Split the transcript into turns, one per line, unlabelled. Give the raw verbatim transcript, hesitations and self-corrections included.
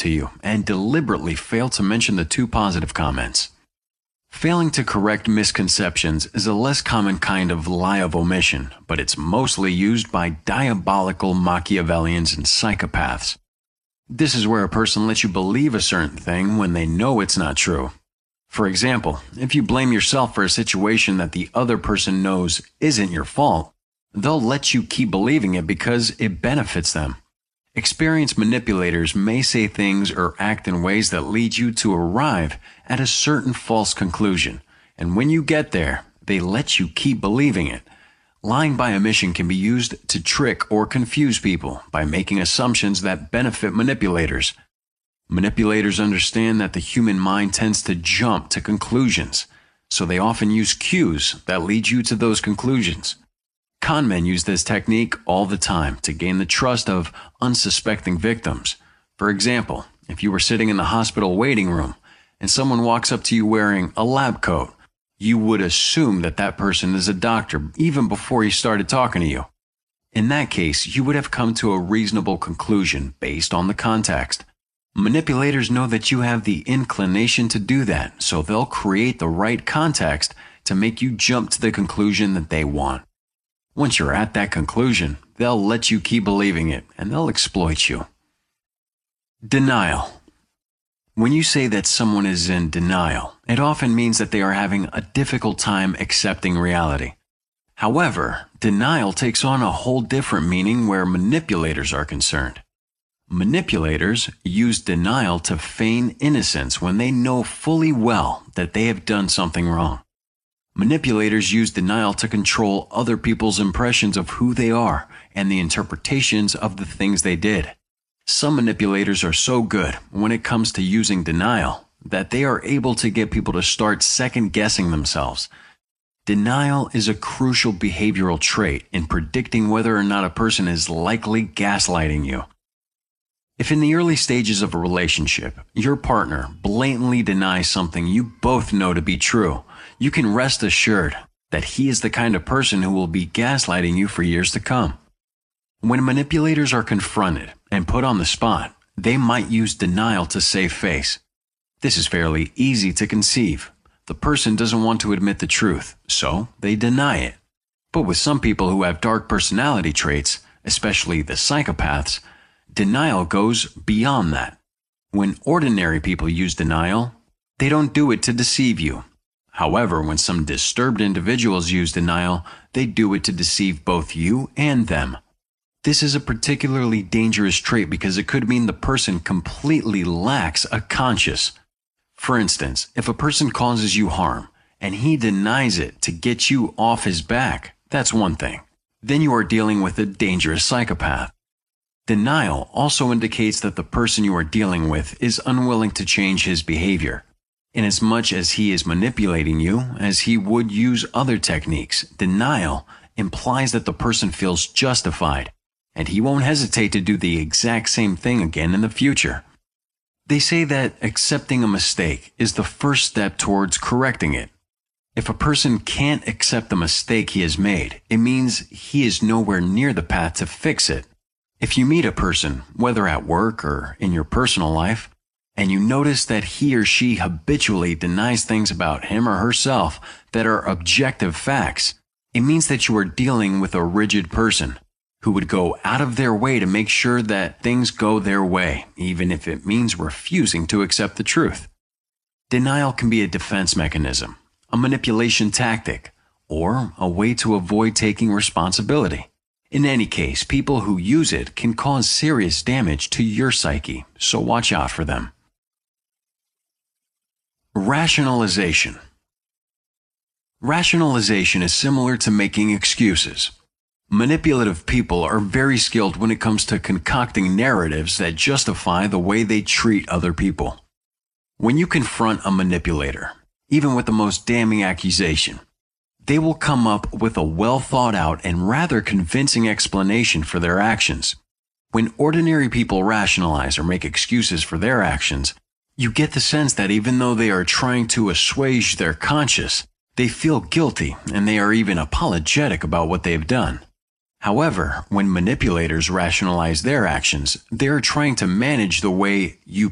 to you and deliberately fail to mention the two positive comments. Failing to correct misconceptions is a less common kind of lie of omission, but it's mostly used by diabolical Machiavellians and psychopaths. This is where a person lets you believe a certain thing when they know it's not true. For example, if you blame yourself for a situation that the other person knows isn't your fault, they'll let you keep believing it because it benefits them. Experienced manipulators may say things or act in ways that lead you to arrive at a certain false conclusion, and when you get there, they let you keep believing it. Lying by omission can be used to trick or confuse people by making assumptions that benefit manipulators. Manipulators understand that the human mind tends to jump to conclusions, so they often use cues that lead you to those conclusions. Con men use this technique all the time to gain the trust of unsuspecting victims. For example, if you were sitting in the hospital waiting room and someone walks up to you wearing a lab coat, you would assume that that person is a doctor even before he started talking to you. In that case, you would have come to a reasonable conclusion based on the context. Manipulators know that you have the inclination to do that, so they'll create the right context to make you jump to the conclusion that they want. Once you're at that conclusion, they'll let you keep believing it, and they'll exploit you. Denial. When you say that someone is in denial, it often means that they are having a difficult time accepting reality. However, denial takes on a whole different meaning where manipulators are concerned. Manipulators use denial to feign innocence when they know fully well that they have done something wrong. Manipulators use denial to control other people's impressions of who they are and the interpretations of the things they did. Some manipulators are so good when it comes to using denial that they are able to get people to start second-guessing themselves. Denial is a crucial behavioral trait in predicting whether or not a person is likely gaslighting you. If in the early stages of a relationship, your partner blatantly denies something you both know to be true, you can rest assured that he is the kind of person who will be gaslighting you for years to come. When manipulators are confronted and put on the spot, they might use denial to save face. This is fairly easy to conceive. The person doesn't want to admit the truth, so they deny it. But with some people who have dark personality traits, especially the psychopaths, denial goes beyond that. When ordinary people use denial, they don't do it to deceive you. However, when some disturbed individuals use denial, they do it to deceive both you and them. This is a particularly dangerous trait because it could mean the person completely lacks a conscience. For instance, if a person causes you harm and he denies it to get you off his back, that's one thing. Then you are dealing with a dangerous psychopath. Denial also indicates that the person you are dealing with is unwilling to change his behavior. Inasmuch as he is manipulating you, as he would use other techniques, denial implies that the person feels justified, and he won't hesitate to do the exact same thing again in the future. They say that accepting a mistake is the first step towards correcting it. If a person can't accept the mistake he has made, it means he is nowhere near the path to fix it. If you meet a person, whether at work or in your personal life, and you notice that he or she habitually denies things about him or herself that are objective facts, it means that you are dealing with a rigid person who would go out of their way to make sure that things go their way, even if it means refusing to accept the truth. Denial can be a defense mechanism, a manipulation tactic, or a way to avoid taking responsibility. In any case, people who use it can cause serious damage to your psyche, so watch out for them. Rationalization. Rationalization is similar to making excuses. Manipulative people are very skilled when it comes to concocting narratives that justify the way they treat other people. When you confront a manipulator, even with the most damning accusation, they will come up with a well-thought-out and rather convincing explanation for their actions. When ordinary people rationalize or make excuses for their actions, you get the sense that even though they are trying to assuage their conscience, they feel guilty and they are even apologetic about what they've done. However, when manipulators rationalize their actions, they are trying to manage the way you